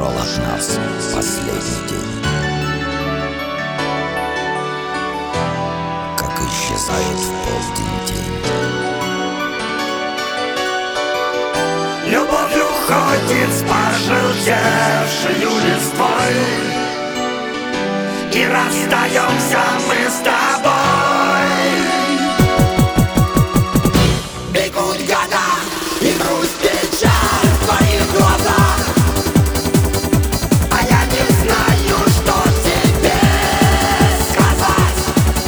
ушел от нас последний день. Как исчезает в полдень день. Любовь уходит с пожелтевшей листвой, и расстаемся мы с тобой. Бегут года, и грусть, печаль в твоих глазах, а я не знаю, что тебе сказать.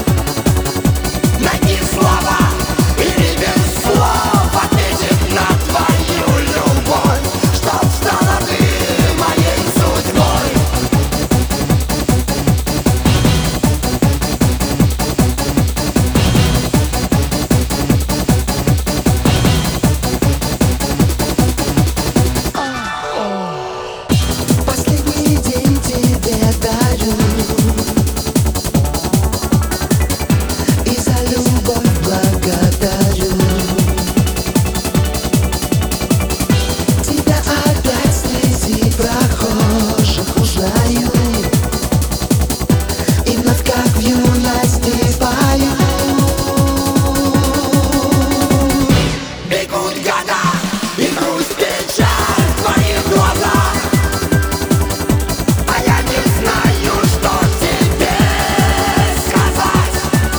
Найди слова или без слов ответить на твою любовь, чтоб стала ты моей судьбой. Последний день тебе дарю, и за любовь благодарю. Тебя опять среди прохожих узнаю, и вновь как в юности пою. Бегут года, и грусть, печаль в твоих глазах, а я не знаю, что тебе сказать.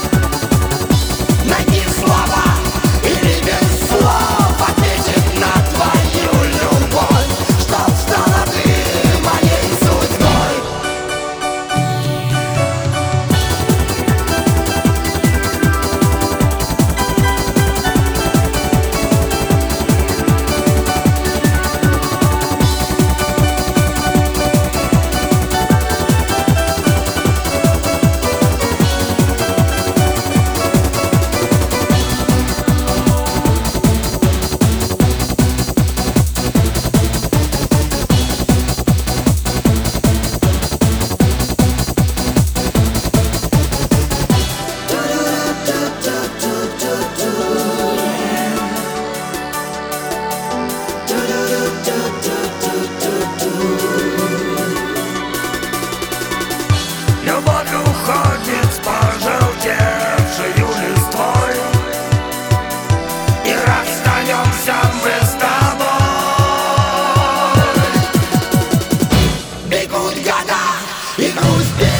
Найди слова или без слов ответить на твою любовь, чтоб стала ты моей судьбой. Любовь уходит с пожелтевшей листвой, и расстаемся мы с тобой. Бегут года, и грусть.